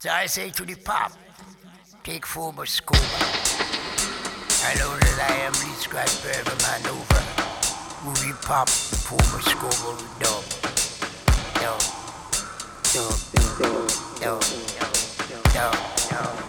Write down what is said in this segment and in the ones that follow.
So I say to the pop, take former scuba. I know that I am least scribe forever maneuver. Movie pop, former scuba with dub. Dub.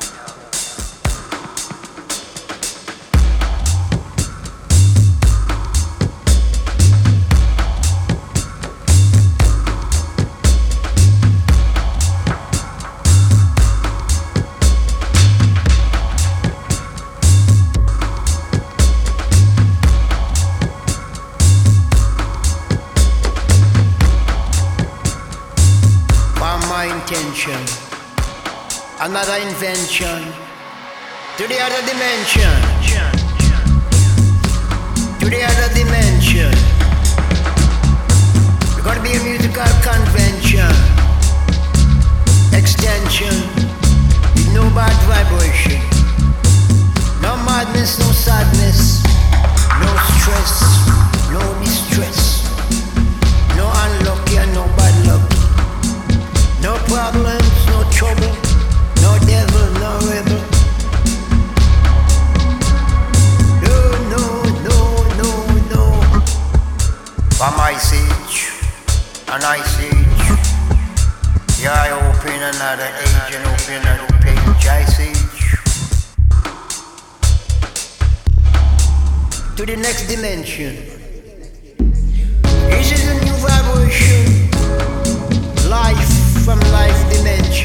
My intention, another invention to the other dimension, to the other dimension. We're gonna be a musical convention, extension with no bad vibration, no madness, no sadness, no stress, no distress, no unlucky and no bad luck. No problems, no trouble, no devil, no rebel. No. From Ice Age, an Ice Age. Yeah, I open another age and open another page. Ice Age. To the next dimension. This is a new vibration. Life from life dimension.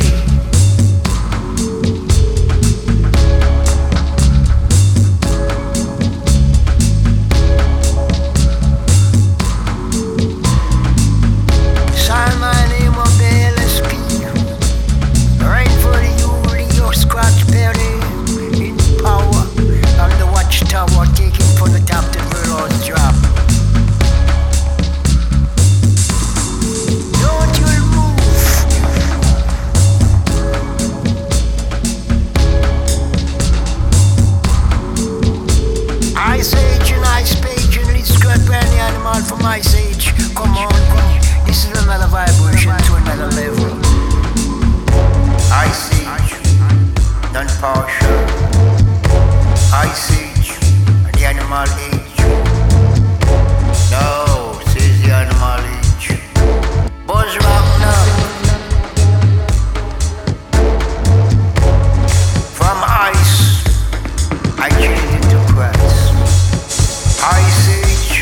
Sign my name on the LSP. Right for the your scratch penny in power. On the watchtower taking from the Captain Verlon's drop. Ice Age and Ice Page and let's grab any animal from Ice Age. Come on, this is another vibration to another level. Ice Age, non-partial. Ice Age and the animal age. No, says the animal age. Buzz rock now. From ice, I change it to Christ. Ice Age,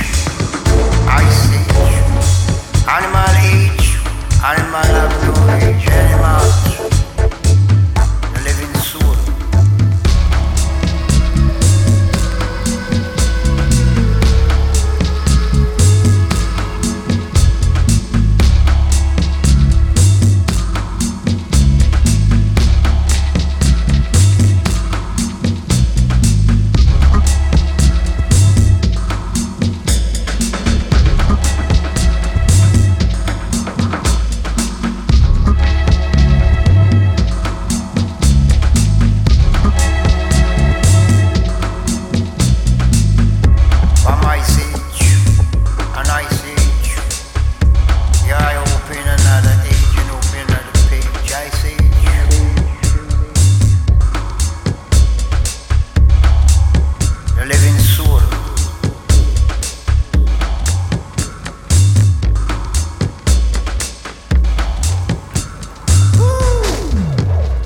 animal age, animal have no age, animals, the living soul.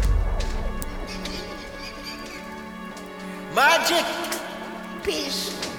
Magic, peace.